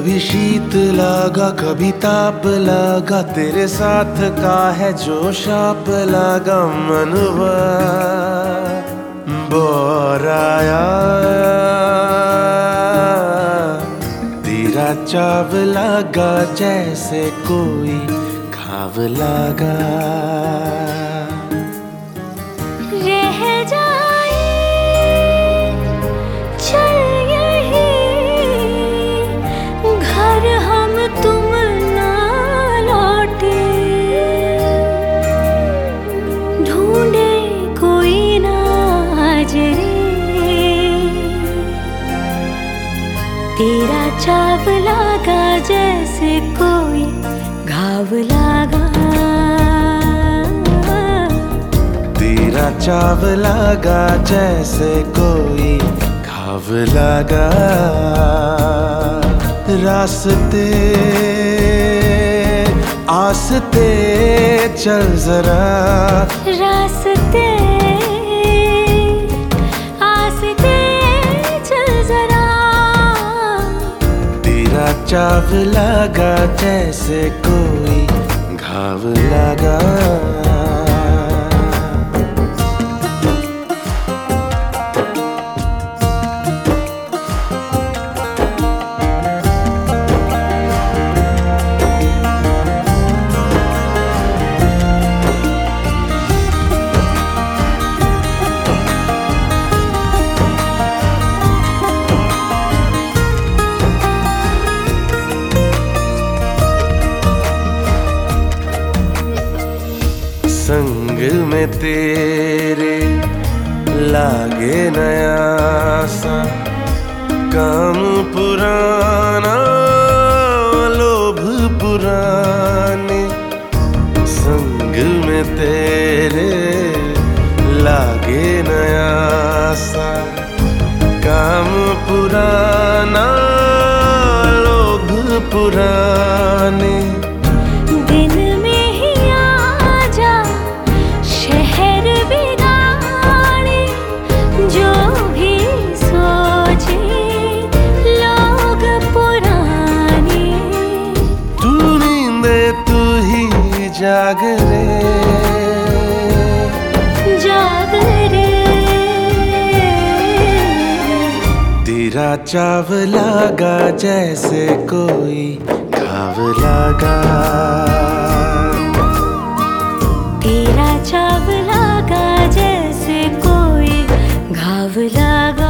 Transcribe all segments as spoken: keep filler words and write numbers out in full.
कभी शीत लगा कभी ताप लगा, तेरे साथ का है जो शाप लगा। मनवा बोराया तेरा चाव लगा, जैसे कोई घाव लगा। तेरा चाव लगा जैसे कोई घाव लगा। तेरा चाव लगा जैसे कोई घाव लगा। रास्ते आस्ते चल जरा, रास्ते चाव लगा जैसे कोई घाव लगा। संग में तेरे लागे नया सा काम पुराना, लोभ पुराने। संग में तेरे लागे नया सा काम पुराना, लोभ पुराने। जाग रे जाग रे, तेरा चाव लगा जैसे कोई घाव लगा। तेरा चाव लगा जैसे कोई घाव लगा।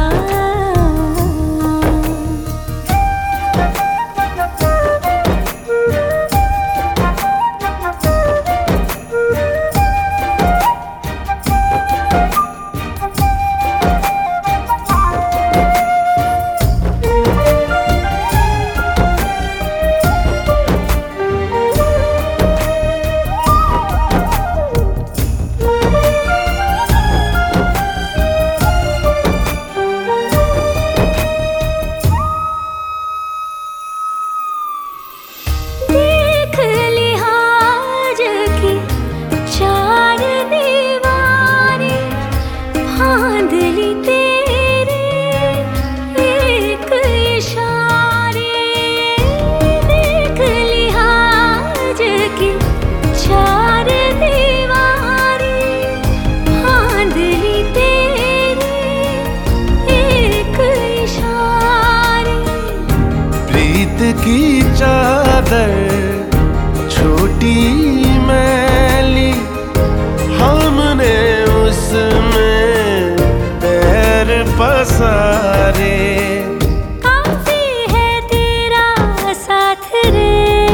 की चादर छोटी मैली, हमने उसमें पैर पसारे। काफी है तेरा साथ रे,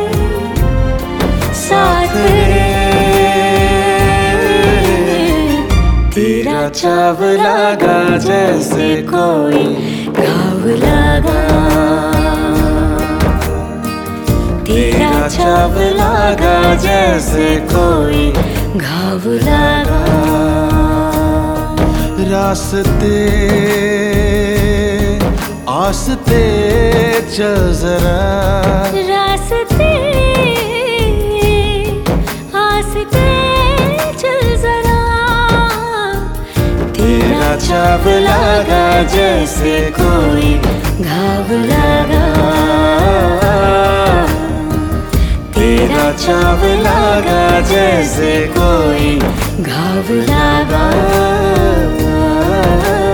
साथ रे। तेरा चाव लगा जैसे कोई घाव लगा। तेरा चाव लगा जैसे कोई घाव लगा। रास्ते आस्ते चल जरा, रास्ते आस्ते चल जरा। तेरा चाव लगा जैसे कोई घाव लगा। चाव लागा जैसे कोई घाव लागा।